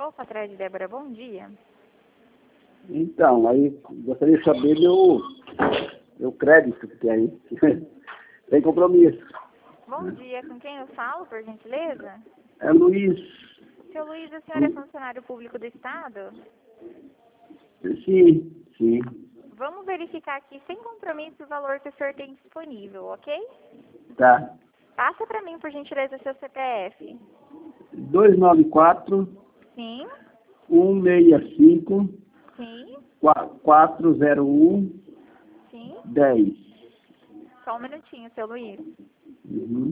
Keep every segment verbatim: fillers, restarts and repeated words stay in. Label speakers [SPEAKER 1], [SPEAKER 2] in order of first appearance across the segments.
[SPEAKER 1] Golf atrás de Débora, bom dia.
[SPEAKER 2] Então, aí gostaria de saber meu, meu crédito que tem aí. Tem compromisso.
[SPEAKER 1] Bom dia, com quem eu falo, por gentileza?
[SPEAKER 2] É Luiz.
[SPEAKER 1] Seu Luiz, o senhor é funcionário público do Estado?
[SPEAKER 2] Sim, sim.
[SPEAKER 1] Vamos verificar aqui, sem compromisso, o valor que o senhor tem disponível, ok?
[SPEAKER 2] Tá.
[SPEAKER 1] Passa para mim, por gentileza, seu C P F.
[SPEAKER 2] dois nove quatro,
[SPEAKER 1] Sim,
[SPEAKER 2] um seis cinco,
[SPEAKER 1] sim,
[SPEAKER 2] quatro zero um,
[SPEAKER 1] sim.
[SPEAKER 2] dez.
[SPEAKER 1] Só um minutinho, seu Luiz.
[SPEAKER 2] Uhum.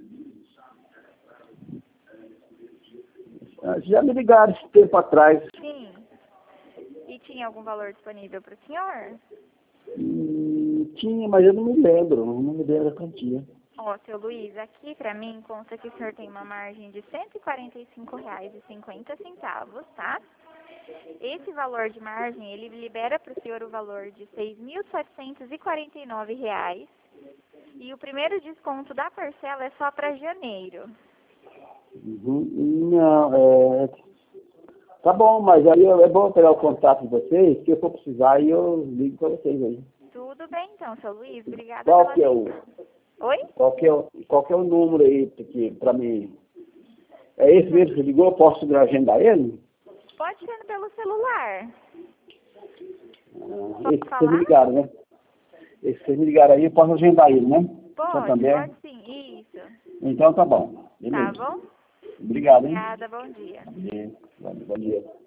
[SPEAKER 2] Ah, já me ligaram esse tempo atrás.
[SPEAKER 1] Sim. E tinha algum valor disponível para o senhor?
[SPEAKER 2] Hum, tinha, mas eu não me lembro. Não me lembro da quantia.
[SPEAKER 1] Ó, seu Luiz, aqui para mim consta que o senhor tem uma margem de cento e quarenta e cinco reais e cinquenta centavos, tá? Esse valor de margem, ele libera para o senhor o valor de seis mil setecentos e quarenta e nove reais. E o primeiro desconto da parcela é só para janeiro.
[SPEAKER 2] Uhum. Não, é... Tá bom, mas aí é bom pegar o contato de vocês, se eu for precisar, aí eu ligo para vocês aí.
[SPEAKER 1] Tudo bem então, seu Luiz. Obrigada
[SPEAKER 2] Qual
[SPEAKER 1] pela
[SPEAKER 2] que é o,
[SPEAKER 1] atenção. Oi?
[SPEAKER 2] qual que é o, qual que é o número aí que, para mim? É esse mesmo que você ligou? Eu posso agendar ele?
[SPEAKER 1] Pode ser pelo celular.
[SPEAKER 2] Ah,
[SPEAKER 1] Pode
[SPEAKER 2] esse que vocês me
[SPEAKER 1] falar?
[SPEAKER 2] ligaram, né? Esse que vocês me ligaram aí, eu posso agendar ele, né?
[SPEAKER 1] Pode,
[SPEAKER 2] Santander?
[SPEAKER 1] pode sim. Isso.
[SPEAKER 2] Então tá bom.
[SPEAKER 1] Tá
[SPEAKER 2] Beleza.
[SPEAKER 1] bom?
[SPEAKER 2] Obrigado, hein?
[SPEAKER 1] Obrigada, bom dia.
[SPEAKER 2] Bom dia. Bom dia.